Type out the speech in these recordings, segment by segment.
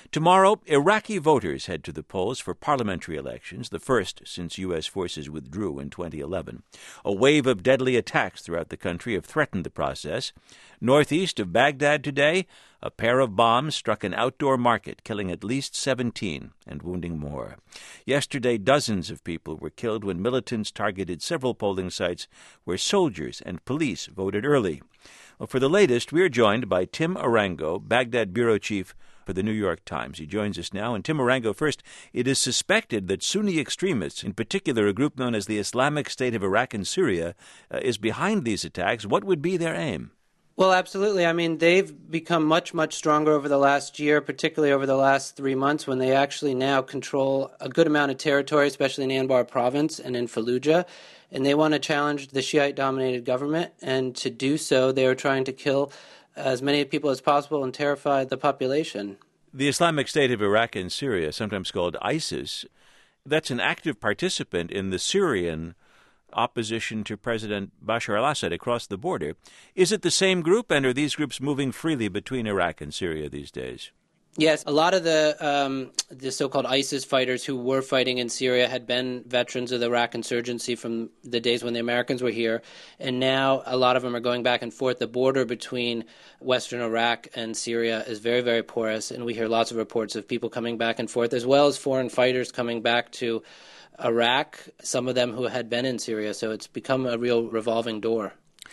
Tomorrow, Iraqi voters head to the polls for parliamentary elections, the first since U.S. forces withdrew in 2011. A wave of deadly attacks throughout the country have threatened the process. Northeast of Baghdad today, a pair of bombs struck an outdoor market, killing at least 17 and wounding more. Yesterday, dozens of people were killed when militants targeted several polling sites where soldiers and police voted early. Well, for the latest, we are joined by Tim Arango, Baghdad bureau chief for the New York Times. He joins us now. And Tim Arango, first, it is suspected that Sunni extremists, in particular a group known as the Islamic State of Iraq and Syria, is behind these attacks. What would be their aim? Well, absolutely. I mean, they've become much, much stronger over the last year, particularly over the last 3 months, when they actually now control a good amount of territory, especially in Anbar province and in Fallujah. And they want to challenge the Shiite-dominated government. And to do so, they are trying to kill as many people as possible and terrify the population. The Islamic State of Iraq and Syria, sometimes called ISIS, that's an active participant in the Syrian opposition to President Bashar al-Assad across the border. Is it the same group, and are these groups moving freely between Iraq and Syria these days? Yes, a lot of the so-called ISIS fighters who were fighting in Syria had been veterans of the Iraq insurgency from the days when the Americans were here, and now a lot of them are going back and forth. The border between western Iraq and Syria is very, very porous, and we hear lots of reports of people coming back and forth, as well as foreign fighters coming back to Iraq, some of them who had been in Syria, so it's become a real revolving door.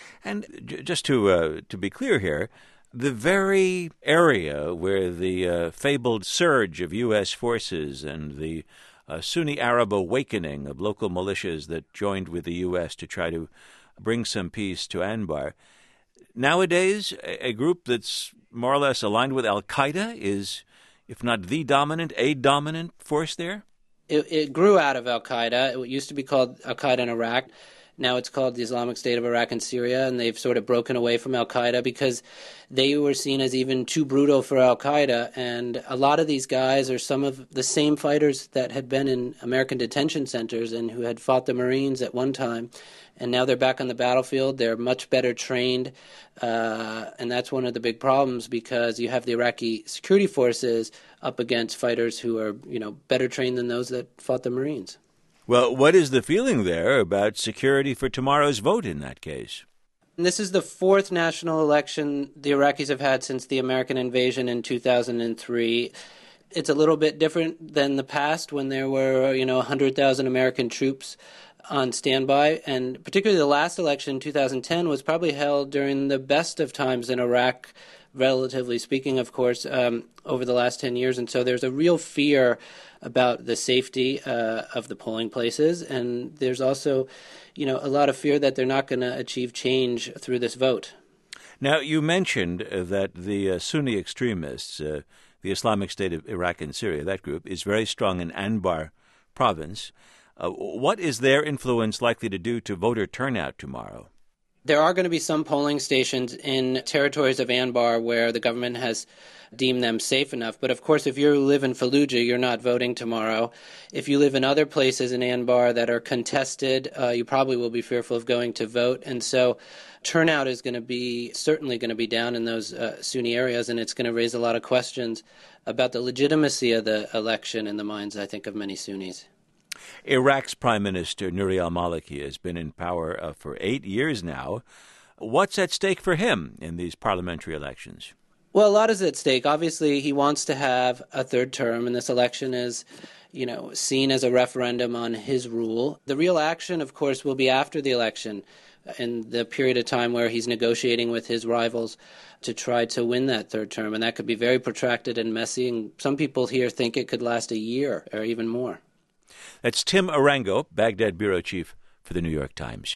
And just to be clear here, the very area where the fabled surge of U.S. forces and the Sunni Arab awakening of local militias that joined with the U.S. to try to bring some peace to Anbar, nowadays a group that's more or less aligned with al-Qaeda is, if not the dominant, a dominant force there? It grew out of al-Qaeda. It used to be called al-Qaeda in Iraq. Now it's called the Islamic State of Iraq and Syria, and they've sort of broken away from al-Qaeda because they were seen as even too brutal for al-Qaeda. And a lot of these guys are some of the same fighters that had been in American detention centers and who had fought the Marines at one time. And now they're back on the battlefield. They're much better trained. And that's one of the big problems because you have the Iraqi security forces up against fighters who are, better trained than those that fought the Marines. Well, what is the feeling there about security for tomorrow's vote in that case? And this is the fourth national election the Iraqis have had since the American invasion in 2003. It's a little bit different than the past when there were, 100,000 American troops on standby. And particularly the last election, 2010, was probably held during the best of times in Iraq, relatively speaking, of course, over the last 10 years. And so there's a real fear about the safety of the polling places. And there's also, a lot of fear that they're not going to achieve change through this vote. Now, you mentioned that the Sunni extremists, the Islamic State of Iraq and Syria, that group, is very strong in Anbar province. What is their influence likely to do to voter turnout tomorrow? There are going to be some polling stations in territories of Anbar where the government has deemed them safe enough. But of course, if you live in Fallujah, you're not voting tomorrow. If you live in other places in Anbar that are contested, you probably will be fearful of going to vote. And so turnout is certainly going to be down in those Sunni areas, and it's going to raise a lot of questions about the legitimacy of the election in the minds, I think, of many Sunnis. Iraq's Prime Minister Nouri al-Maliki has been in power for 8 years now. What's at stake for him in these parliamentary elections? Well, a lot is at stake. Obviously, he wants to have a third term, and this election is, seen as a referendum on his rule. The real action, of course, will be after the election, in the period of time where he's negotiating with his rivals to try to win that third term, and that could be very protracted and messy, and some people here think it could last a year or even more. That's Tim Arango, Baghdad bureau chief for the New York Times.